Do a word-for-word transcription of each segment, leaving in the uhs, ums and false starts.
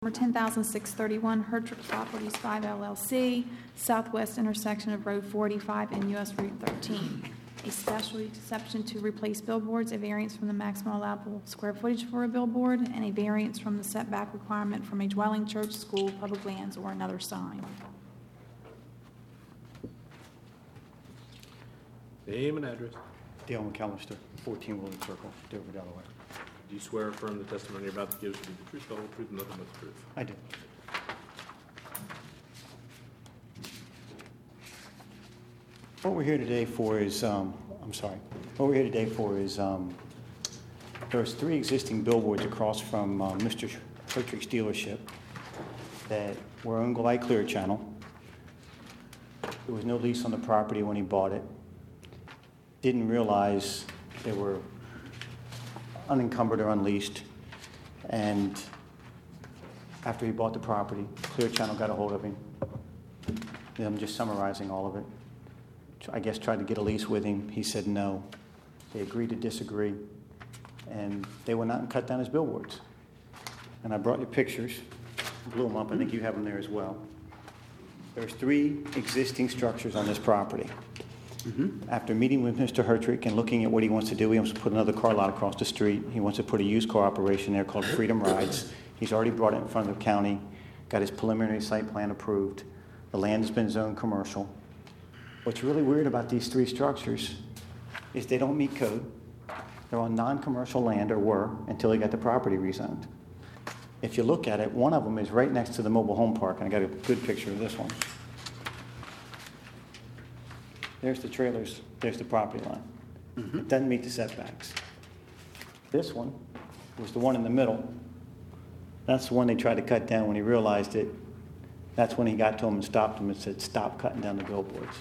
Number ten thousand six thirty-one, Hertrick Properties five L L C, southwest intersection of Road forty-five and U S Route thirteen. A special exception to replace billboards, a variance from the maximum allowable square footage for a billboard, and a variance from the setback requirement from a dwelling, church, school, public lands, or another sign. Name and address. Dale McAllister, fourteen Willard Circle, Dover, Delaware. Do you swear or affirm the testimony you're about to give to be the truth, the whole truth, and nothing but the truth? I do. What we're here today for is, um, I'm sorry, what we're here today for is um, there's three existing billboards across from uh, Mister Hertrick's dealership that were owned by Clear Channel. There was no lease on the property when he bought it. Didn't realize they were unencumbered or unleased, and after he bought the property, Clear Channel got a hold of him. And I'm just summarizing all of it. I guess tried to get a lease with him. He said no. They agreed to disagree, and they went out and cut down his billboards. And I brought you pictures, blew them up. I think you have them there as well. There's three existing structures on this property. Mm-hmm. After meeting with Mister Hertrick and looking at what he wants to do, he wants to put another car lot across the street. He wants to put a used car operation there called Freedom Rides. He's already brought it in front of the county, got his preliminary site plan approved. The land has been zoned commercial. What's really weird about these three structures is they don't meet code. They're on non-commercial land, or were, until they got the property rezoned. If you look at it, one of them is right next to the mobile home park, and I got a good picture of this one. There's the trailers, there's the property line. Mm-hmm. It doesn't meet the setbacks. This one was the one in the middle. That's the one they tried to cut down. When he realized it, that's when he got to him and stopped him and said, stop cutting down the billboards.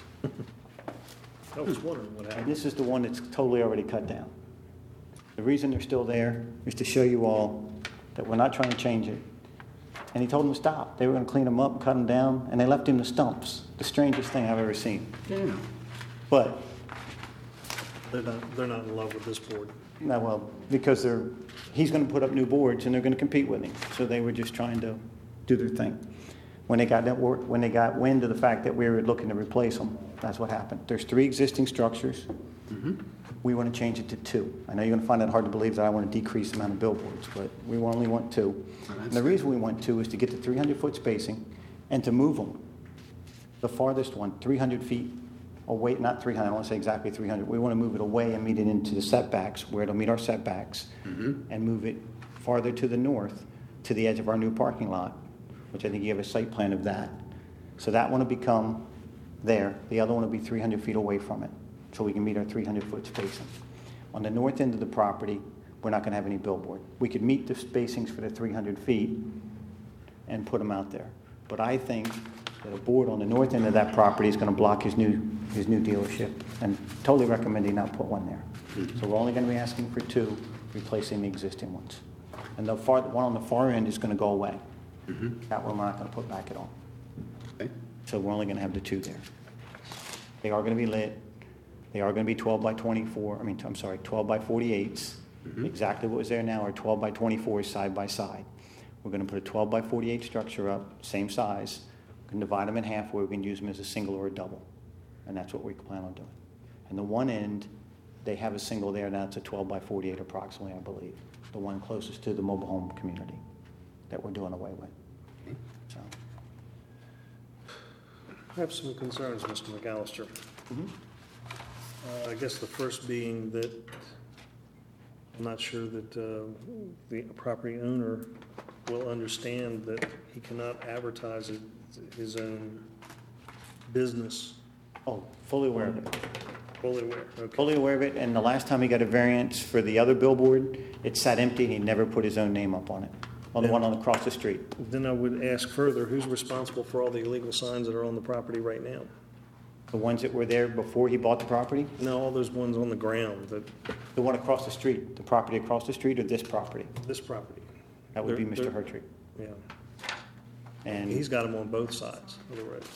I was wondering what And happened. this is the one that's totally already cut down. The reason they're still there is to show you all that we're not trying to change it. And he told them to stop. They were going to clean them up, cut them down, and they left him the stumps. The strangest thing I've ever seen. Yeah. But They're not, they're not in love with this board. no, well, because they're, he's going to put up new boards and they're going to compete with him. So they were just trying to do their thing. When they got that work, when they got wind of the fact that we were looking to replace them, that's what happened. There's three existing structures. Mm-hmm. We want to change it to two. I know you're going to find it hard to believe that I want to decrease the amount of billboards, but we only want two. Oh, And the reason we want two is to get the three hundred foot spacing and to move them. The farthest one, three hundred feet away, not three hundred, I don't want to say exactly three hundred. We want to move it away and meet it into the setbacks, where it'll meet our setbacks, mm-hmm. and move it farther to the north to the edge of our new parking lot, which I think you have a site plan of that. So that one will become there. The other one will be three hundred feet away from it, so we can meet our three hundred foot spacing. On the north end of the property, we're not going to have any billboard. We could meet the spacings for the three hundred feet and put them out there. But I think that a board on the north end of that property is going to block his new his new dealership, and totally recommend he not put one there. Mm-hmm. So we're only going to be asking for two, replacing the existing ones. And the far, one on the far end is going to go away. Mm-hmm. That one we're not going to put back at all. Okay. So we're only going to have the two there. They are going to be lit. They are going to be twelve by twenty-four, I mean, I'm sorry, twelve by forty-eights. Mm-hmm. Exactly what was there now are twelve by twenty-fours side by side. We're going to put a twelve by forty-eight structure up, same size. We can divide them in half where we can use them as a single or a double. And that's what we plan on doing. And the one end, they have a single there, now it's a twelve by forty-eight approximately, I believe. The one closest to the mobile home community that we're doing away with. So. I have some concerns, Mister McAllister. Mm-hmm. Uh, I guess the first being that I'm not sure that uh, the property owner will understand that he cannot advertise it, his own business. Oh, fully aware of it. Fully aware, okay. Fully aware of it, and the last time he got a variance for the other billboard, it sat empty, and he never put his own name up on it, on the Yeah. one on across the street. Then I would ask further, who's responsible for all the illegal signs that are on the property right now? The ones that were there before he bought the property, No, all those ones on the ground, that, the one across the street, the property across the street, or this property? this property. That would be They're- Mister they're- Hertrick. Yeah. And He's got them on both sides of the road.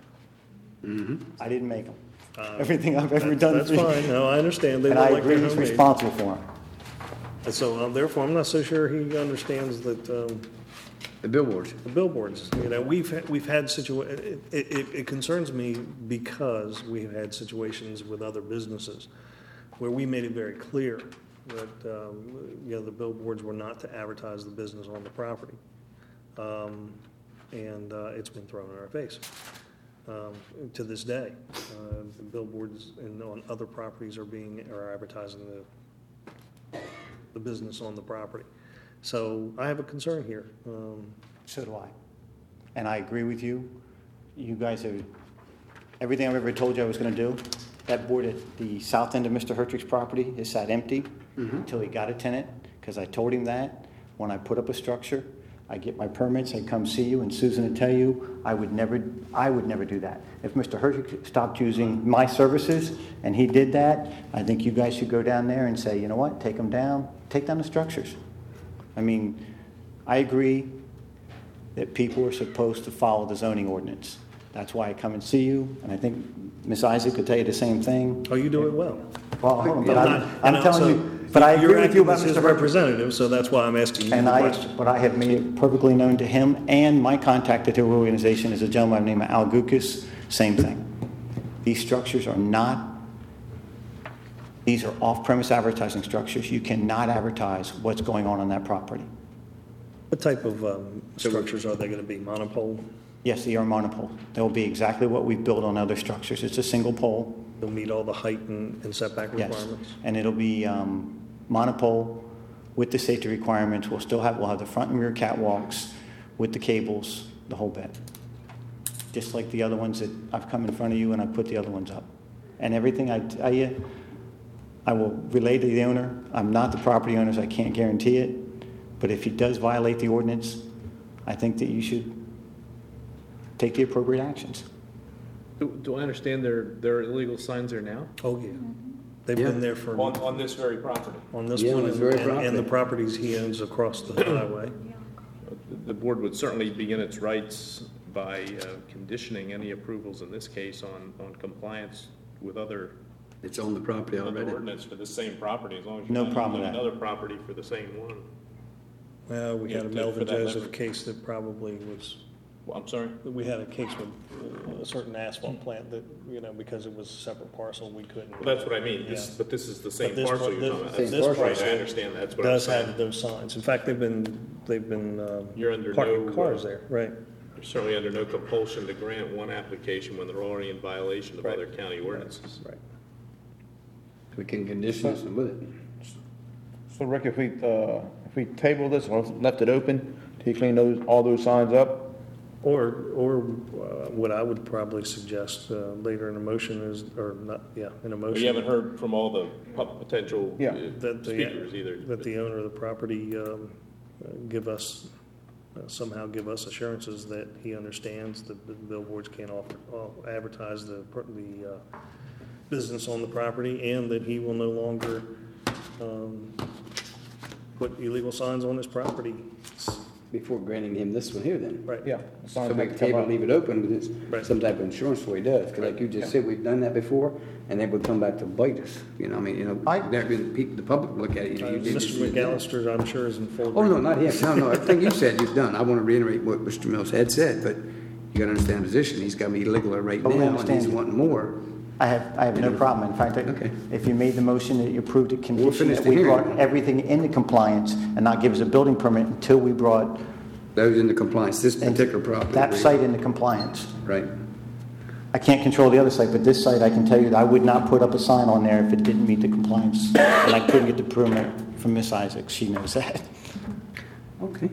I didn't make them. Uh, Everything I've ever That- done. That's fine, no, I understand. They And look I like agree they're he's homemade. responsible for them. And so uh, therefore, I'm not so sure he understands that um, The billboards. The billboards, you know, we've, had- we've had situa, it, it, it concerns me because we've had situations with other businesses where we made it very clear that, um, you know, the billboards were not to advertise the business on the property. Um, and, uh, it's been thrown in our face. Um, to this day, uh, the billboards and on other properties are being, are advertising the, the business on the property. So I have a concern here. Um, So do I. And I agree with you. You guys have, everything I've ever told you I was going to do, that board at the south end of Mister Hertrick's property is sat empty until he got a tenant, because I told him that. When I put up a structure, I get my permits, I come see you, and Susan will tell you, I would never, I would never do that. If Mister Hertrick stopped using my services and he did that, I think you guys should go down there and say, you know what, take them down, take down the structures. I mean, I agree that people are supposed to follow the zoning ordinance. That's why I come and see you, and I think Miz Isaac could tell you the same thing. Oh, you do it well. Well, hold on, but I'm I'm, not- I'm and telling also, you, but I agree you're with you acting about as his Mister Hertrick. representative, so that's why I'm asking you And the I, question. but I have made it perfectly known to him, and my contact at the organization is a gentleman named Al Gukas, same thing. These structures are not, these are off-premise advertising structures. You cannot advertise what's going on on that property. What type of um, structures are they going to be? Monopole? Yes, they are monopole. They'll be exactly what we've built on other structures. It's a single pole. They'll meet all the height and and setback Yes, requirements? and it'll be um, monopole with the safety requirements. We'll still have, we'll have the front and rear catwalks with the cables, the whole bit. Just like the other ones that I've come in front of you and I put the other ones up. And everything I tell you, I will relay to the owner. I'm not the property owner, so I can't guarantee it. But if he does violate the ordinance, I think that you should take the appropriate actions. Do, do I understand there, there are illegal signs there now? Oh, yeah. They've Yeah. been there for, On, on this very property? on this Yeah, one on this and very and- and the property. properties he owns across the highway. The board would certainly be in its rights by uh, conditioning any approvals in this case on, on compliance with other, It's on the property other already. ordinance for the same property, as long as No you're not problem using with that. another property for the same one. Well, we Yeah, had a to- Melvin for that Joseph lever. case that probably was, Well, I'm sorry? we had a case with a certain asphalt plant that, you know, because it was a separate parcel, we couldn't. Well, that's what I mean, this, Yeah. but this is the same this parcel one- you're this- talking about. this That's- Right, parcel I understand, that's what I'm Does saying. have those signs. In fact, they've been, they've been um, You're under parking no, cars uh, there, right. You're certainly under no compulsion to grant one application when they're already in violation of Right. other county ordinances. Right. We can condition this with it. So Rick, if we, uh, if we table this or left it open, do you clean those, all those signs up? Or, or uh, what I would probably suggest uh, later in a motion is, or not, yeah, in a But motion. you haven't heard from all the pub- potential Yeah. uh, That the- speakers either. That the owner of the property um, uh, give us, uh, somehow give us assurances that he understands that the billboards can't offer, uh, advertise the, pr- the uh, business on the property, and that he will no longer um, put illegal signs on his property. Before granting him this one here then. Right. Yeah. the signs So we have can to come table, up. leave it open with this, Right. some type of insurance for he does. Because like you just said, we've done that before, and they would come back to bite us. You know, I mean, you know, I- they're gonna- people- the public look at it, you know, Uh, you did this. Mister you did that. McAllister, I'm sure, is in full Oh, no, agreement. not him. No, no, everything you said, you've done. I want to reiterate what Mister Mills had said, but you gotta understand the position. He's got me illegal right Totally now, and he's understand. wanting more. I have, I have no problem. In fact, I- Okay. if you made the motion that you approved it condition finish that the we hearing. brought everything into compliance and not give us a building permit until we brought Those in the compliance, this particular property. that site into compliance. Right. I can't control the other site, but this site, I can tell you that I would not put up a sign on there if it didn't meet the compliance. And I couldn't get the permit from Miss Isaac, she knows that. Okay.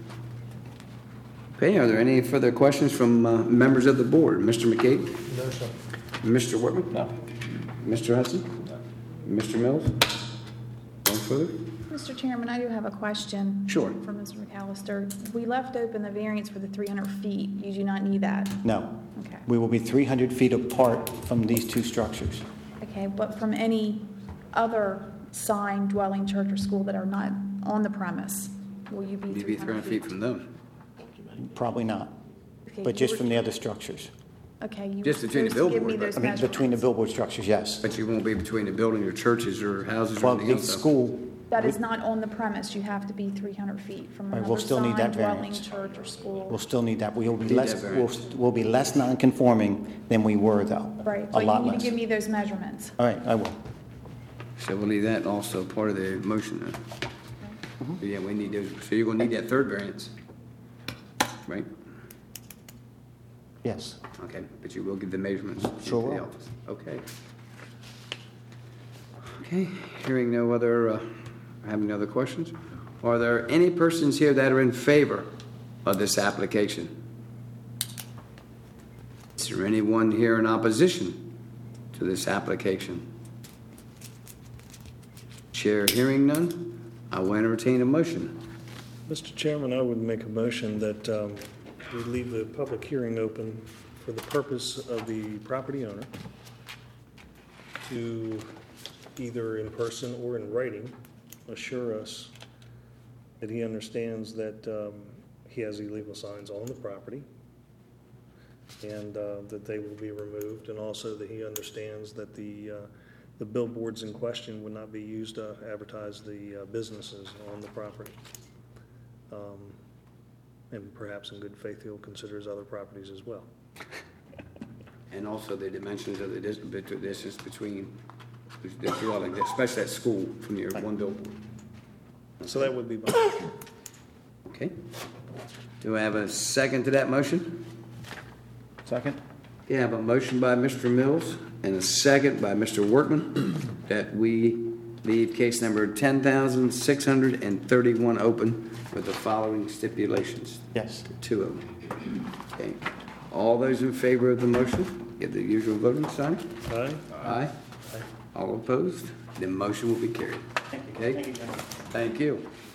Okay, are there any further questions from uh, members of the board? Mister McCabe? No, sir. Mister Whitman? No. Mister Hudson? Mister Mills? No further? Mister Chairman, I do have a question. Sure. For Mister McAllister. We left open the variance for the three hundred feet. You do not need that. No. Okay. We will be three hundred feet apart from these two structures. Okay, but from any other sign, dwelling, church, or school that are not on the premise, will you be You'd be three hundred feet from them. Probably not, Okay, but you just were- from the other structures. Okay, you were Just between the supposed to give me billboard, those I mean, between the measurements. billboard structures, yes. But you won't be between the building or churches or houses or Well, anything the else. though. school, That is not on the premise. You have to be three hundred feet from Right, we'll another still need sign, that dwelling, variance. church, or school. We'll still need that. We'll be Need less, that we'll, variance. we'll be less non-conforming than we were, though. Right, A but you lot need to less. give me those measurements. All right, I will. So we'll leave that also part of the motion then. Mm-hmm. Yeah, we need those, so you're gonna need that third variance, right? Yes. Okay, but you will give the measurements to Sure the will. office. Okay. Okay, hearing no other, uh, having no other questions? Are there any persons here that are in favor of this application? Is there anyone here in opposition to this application? Chair hearing none, I will entertain a motion. Mister Chairman, I would make a motion that um, we leave the public hearing open for the purpose of the property owner to either in person or in writing assure us that he understands that um, he has illegal signs on the property and uh, that they will be removed, and also that he understands that the, uh, the billboards in question would not be used to advertise the uh, businesses on the property. Um, And perhaps in good faith, he'll consider his other properties as well. And also the dimensions of the dis- bet- the distance between the dwelling, especially at school, from your one billboard. So that would be my, Okay? Do I have a second to that motion? Second? Okay, I have a motion by Mister Mills and a second by Mister Workman that we leave case number ten thousand six hundred thirty-one open with the following stipulations. Yes. Two of them. Okay. All those in favor of the motion, give the usual voting sign. aye? Aye. All opposed? The motion will be carried. Thank you. Okay? Thank you, gentlemen. Thank you.